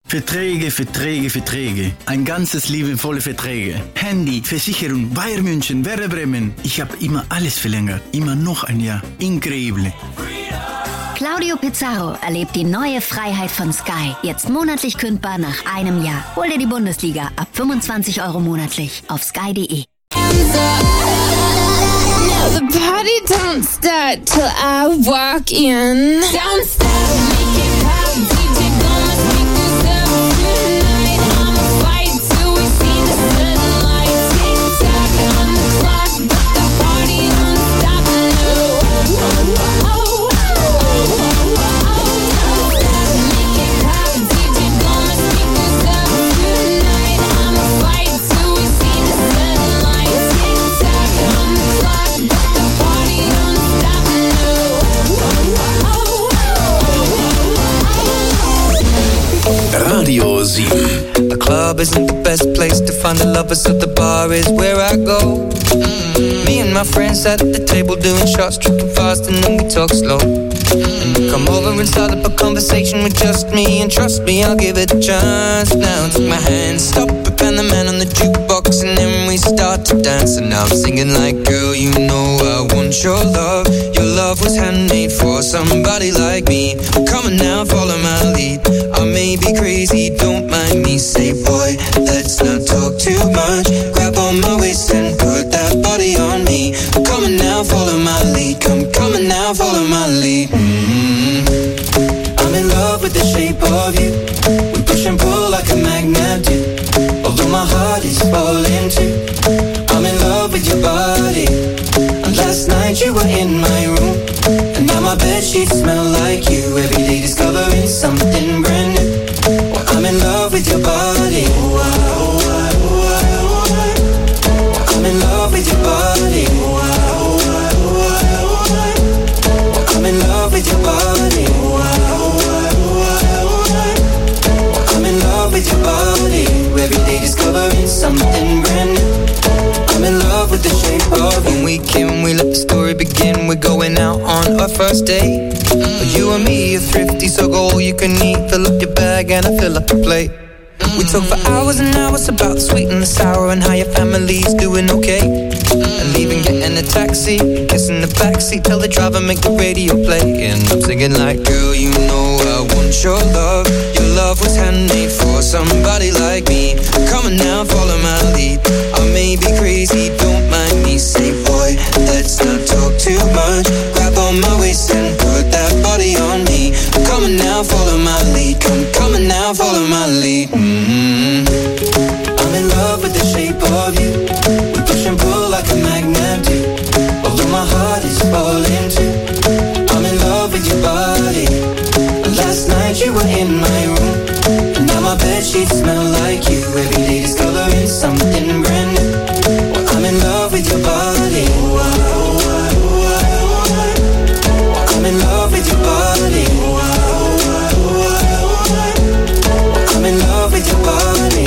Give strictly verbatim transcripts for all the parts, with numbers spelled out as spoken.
Verträge, Verträge, Verträge. Ein ganzes Leben voller Verträge. Handy, Versicherung, Bayern München, Werder Bremen. Ich habe immer alles verlängert. Immer noch ein Jahr. Increíble. Claudio Pizarro erlebt die neue Freiheit von Sky. Jetzt monatlich kündbar nach einem Jahr. Hol dir die Bundesliga ab fünfundzwanzig Euro monatlich auf sky punkt de. The party don't start till I walk in. Don't stop, make it pop, D J blow my speakers up tonight. I'ma fight till we see the sunlight. Tick tock on the clock, but the party don't stop. No. Oh, oh, oh, oh. Make it pop, D J blow my speakers up tonight. I'ma fight till we see the sunlight. Tick tock on the clock, but the party don't stop. No. Radio sieben. The club isn't the best place to find the lovers, so the bar is where I go. Mm-hmm. Me and my friends at the table doing shots, tripping fast, and then we talk slow. Mm-hmm. Come over and start up a conversation with just me, and trust me, I'll give it a chance. Now take my hand, stop it, and the man on the jukebox, and then we start to dance. And now I'm singing like, girl, you know I want your love. Your love was handmade for somebody like me. Come on now, follow my lead. I may be crazy, don't mind me. Say, boy, let's not talk too much. Grab on my waist and put that body on me. Come on now, follow my lead. Come, come on now, follow my lead. Mm-hmm. I'm in love with the shape of you. We push and pull like a magnet do. Although my heart is falling too. I'm in love with your body. And last night you were in my room, and now my bedsheets smell like you. Every day discovering something brand new. Well, I'm in love with your body. I'm in love with your body. I'm in love with your body. I'm in love with your body. Every day discovering something brand new. I'm in love with the shape of you. When we came, we let the story begin. We're going out on our first date. Mm-hmm. You and me are thrifty, so go all you can eat. Fill up your bag and I fill up the plate. Mm-hmm. We talk for hours and hours about the sweet and the sour and how your family's doing okay. Mm-hmm. And leaving, getting a taxi, kissing the backseat, tell the driver make the radio play. And I'm singing like, girl, you know I want your love. Your love was handmade for somebody like me. Come on now, follow my lead. I may be crazy, don't mind me. Say, boy, let's not talk too much. Grab on my waist and put that body on me. Come on now, follow my lead. Come, come on now, follow my lead. Mm-hmm. I'm in love with the shape of you. We push and pull like a magnet do. Although my heart is falling too. I'm in love with your body. Last night you were in my room, and now my bedsheets smell like you. Every day discovering something brand new. Well, I'm in love with your body. I'm in love with your body. I'm in love with your body.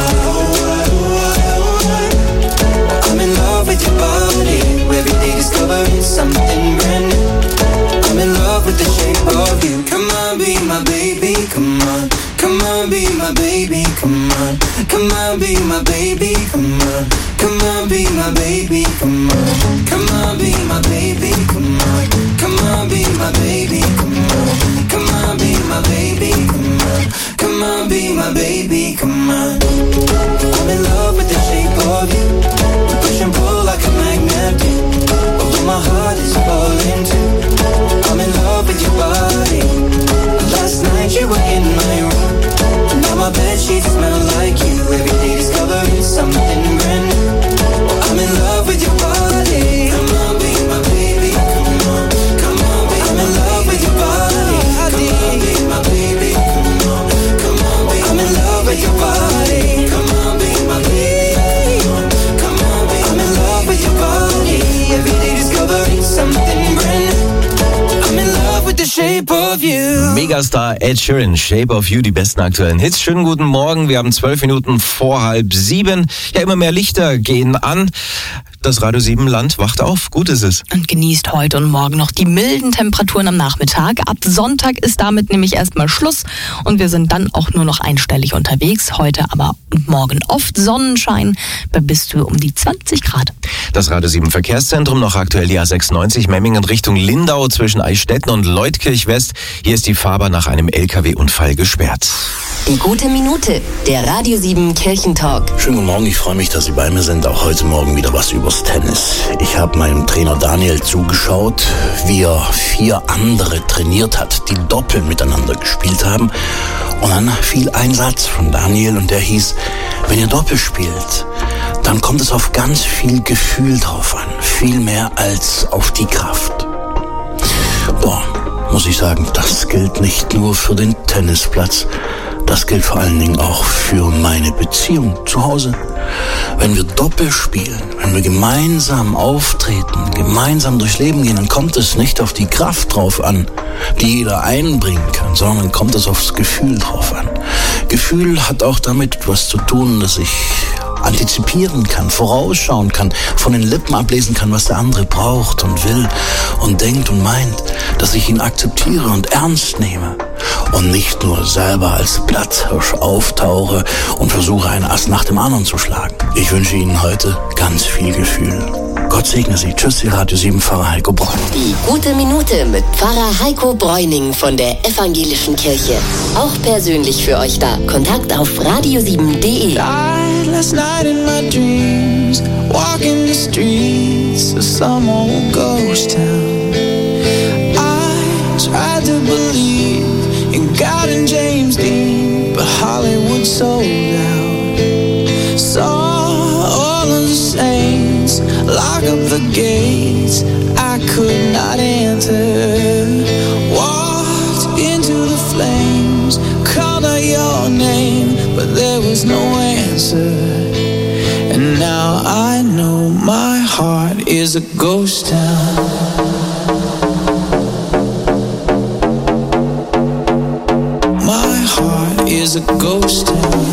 I'm in love with your body. Every day discovering something brand new. I'm in love with the shape of you. Come on, be my baby, come on. Come on, be my baby, come on. Come on, be my baby, come on. Come on, be my baby, come on. Come on, be my baby, come on. Come on, be my baby, come on. Come on, be my baby, come on. Come on, be my baby, come on. I'm in love with the shape of you. We push and pull like a magnet do. Although my heart is falling too. I'm in love with your body. Last night you were in my room, and now my bedsheets smell like you. Every day discovering something brand new. I'm in love with your body. Come on, be my baby. Come on, come on, be I'm in love with your body. Come on, be my baby. Come on, come on, be I'm in love with your body. Come on, be my baby. Come on, be I'm in love with your body. Every day discovering something brand new. I'm in love with the shape of you. Megastar Ed Sheeran, Shape of You, die besten aktuellen Hits. Schönen guten Morgen, wir haben zwölf Minuten vor halb sieben. Ja, immer mehr Lichter gehen an. Das Radio sieben Land wacht auf. Gut ist es. Und genießt heute und morgen noch die milden Temperaturen am Nachmittag. Ab Sonntag ist damit nämlich erstmal Schluss und wir sind dann auch nur noch einstellig unterwegs. Heute aber und morgen oft Sonnenschein bei bis zu um die zwanzig Grad. Das Radio sieben Verkehrszentrum noch aktuell die A sechsundneunzig Memmingen Richtung Lindau zwischen Eichstätten und Leutkirch West. Hier ist die Fahrbahn nach einem L K W-Unfall gesperrt. Die gute Minute, der Radio sieben Kirchentalk. Schönen guten Morgen, ich freue mich, dass Sie bei mir sind. Auch heute Morgen wieder was übers Tennis. Ich habe meinem Trainer Daniel zugeschaut, wie er vier andere trainiert hat, die Doppel miteinander gespielt haben. Und dann fiel ein Satz von Daniel und der hieß, wenn ihr Doppel spielt, dann kommt es auf ganz viel Gefühl drauf an. Viel mehr als auf die Kraft. Boah, muss ich sagen, das gilt nicht nur für den Tennisplatz. Das gilt vor allen Dingen auch für meine Beziehung zu Hause. Wenn wir Doppel spielen, wenn wir gemeinsam auftreten, gemeinsam durchs Leben gehen, dann kommt es nicht auf die Kraft drauf an, die jeder einbringen kann, sondern kommt es aufs Gefühl drauf an. Gefühl hat auch damit etwas zu tun, dass ich antizipieren kann, vorausschauen kann, von den Lippen ablesen kann, was der andere braucht und will und denkt und meint, dass ich ihn akzeptiere und ernst nehme und nicht nur selber als Platzhirsch auftauche und versuche, einen Ast nach dem anderen zu schlagen. Ich wünsche Ihnen heute ganz viel Gefühl. Gott segne Sie. Tschüss, die Radio sieben Pfarrer Heiko Bräuning. Die gute Minute mit Pfarrer Heiko Bräuning von der Evangelischen Kirche. Auch persönlich für euch da. Kontakt auf radio sieben punkt de. Last night in my dreams, walking the streets of some old ghost town. I tried to believe in God and James Dean, but Hollywood sold out. Saw all of the saints lock up the gates I could not enter. Walked into the flames, called out your name, but there was no answer. And now I know my heart is a ghost town. My heart is a ghost town.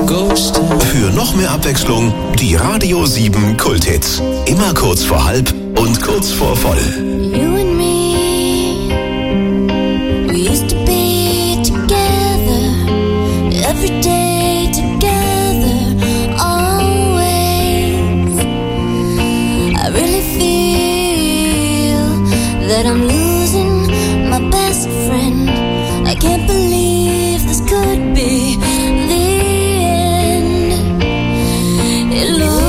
Für noch mehr Abwechslung die Radio sieben Kulthits. Immer kurz vor halb und kurz vor voll. You and me, we used to be together, every day together, always. I really feel that I'm losing my best friend. I can't believe this could be the end. It looks